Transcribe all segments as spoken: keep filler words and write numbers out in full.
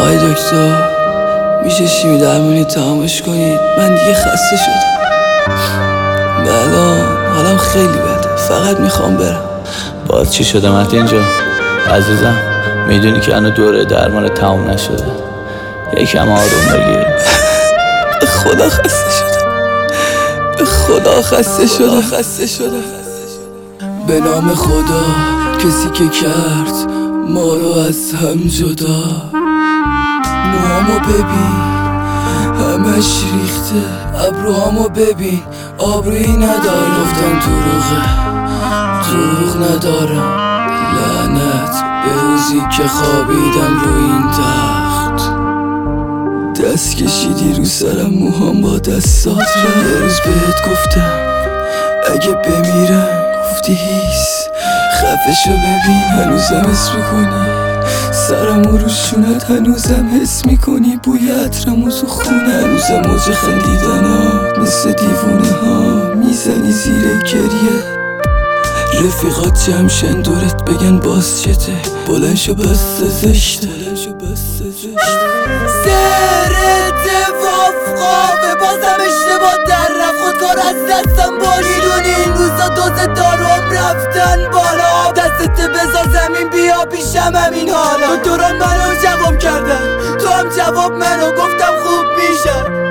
آقای دکتر میشه شیمی درمونی تمامش کنید؟ من دیگه خسته شدم. الان حالم خیلی بده، فقط میخوام برم. باز چی شده متین جان؟ عزیزم میدونی که هنو دوره درمان تمام نشده، یکم آروم بگیر. به خدا خسته شدم، به خدا خسته شدم خسته شدم به نام خدا کسی که کرد ما رو از هم جدا. موهامو ببین همش ریخته، ابروهامو ببین آبرویی نداره. گفتم دروغه، دروغ ندارم. لعنت به روزی که خوابیدم رو این تخت. دست کشیدی رو سرم، موهام با دستات رفت. یه روز بهت گفتم اگه بمیرم، گفتی هیس. خفشو ببین هنوزم حس میکنی سرمو رو شونت، هنوزم حس میکنی بوی عطرمو تو خونه. هنوزم موج خندیدن ها مثل دیوونه ها میزنی زیر گریه. رفیقات جمشن دورت بگن باز چته، بلند شو بس زشته. سرت وافقافه بازم اشتباه در رفت. خودکار از دستم باریدونی این روزا دوز داروم رفتن بالا. دستت بذار زمین بیا پیشم همین حالا. دوران منو جواب کردن، تو هم جواب منو. گفتم خوب میشم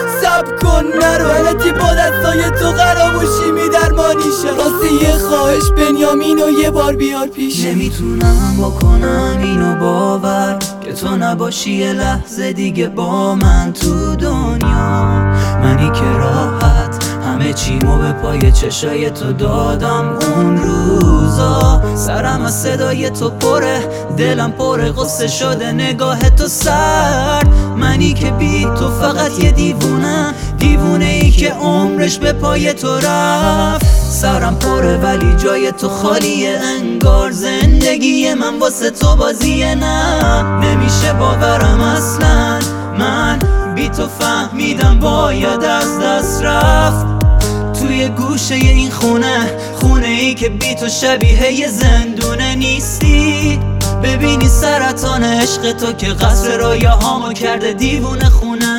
سب کن نرو، علتی با دستای تو قراموشی می درمانیشم. راسته یه خواهش بنیامینو یه بار بیار پیشم. نمیتونم بکنم اینو باور که تو نباشی یه لحظه دیگه با من تو دنیا. منی که راحت همه چیمو به پای چشای تو دادم اون روزا. سرم از صدای تو پره، دلم پره غصه شده نگاه تو سرد. منی که بی تو فقط یه دیوونه، دیوونه ای که عمرش به پای تو رفت. سرم پره ولی جای تو خالیه، انگار زندگی من واسه تو بازیه. نه نمیشه باورم اصلا، من بی تو فهمیدم باید از دست رفت. توی گوشه این خونه، خونه ای که بی تو شبیه یه زندونه نیستی. ببینی سرطان عشق تو که قصر رویاهامو کرده دیوونه خونه.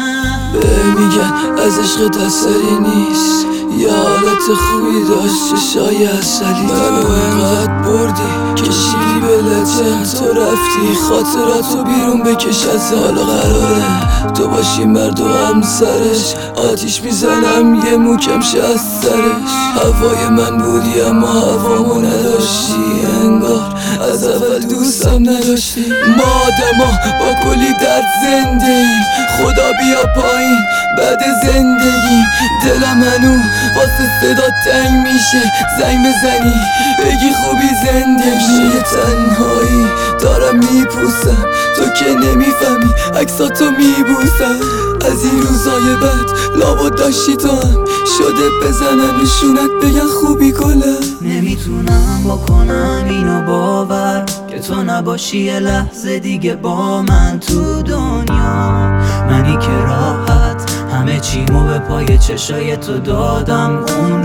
به میگن از عشق تسری نیست، یه حالت خوبی داشت چشای اصلی. منو اینقدر بردی کشیدی به لجن، تو رفتی خاطراتو بیرون بکش از حالا. قراره تو باشی مرد و همسرش، آتیش میزنم یه موکم شه از سرش. هوای من بودی اما هوامو نداشتی، انگار از اول دوستم نداشتی. ما آدما با کلی درد زنده ایم، خدا بیا پایین بعد زندگی. دلم هنو واسه صدا تنگ میشه، زنگ بزنی بگی خوبی زندگی. یه تنهایی دارم میپوسم، تو که نمیفهمی عکساتو میبوسم. از این روزای بد لابد داشتی تو هم، شده بزنم نشونت بگن خوبی گلم. نمیتونم بکنم اینو باور که تو نباشی یه لحظه دیگه با من تو دنیا. منی که راحت همه چیمو به پای چشای تو دادم اون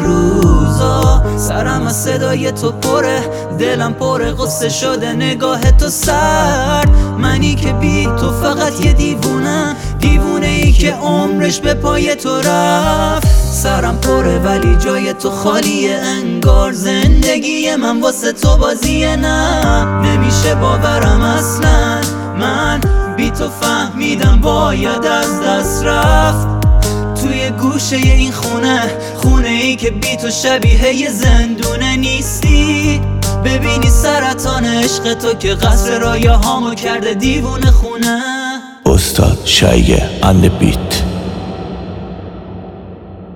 روزا. سرم از صدای تو پره، دلم پره غصه شده نگاه تو سرد. منی که بی تو فقط یه دیوونه، دیوونه ای که عمرش به پای تو رفت. سرم پره ولی جای تو خالیه، انگار زندگی من واسه تو بازیه. نه نمیشه باورم اصلا، من بی تو فهمیدم باید از دست رفت. توی گوشه این خونه، خونه ای که بی تو شبیه یه زندونه نیستی. ببینی سرطان عشق تو که قصر رویاهامو کرده دیوونه خونه. استاد شایعه اند بیت.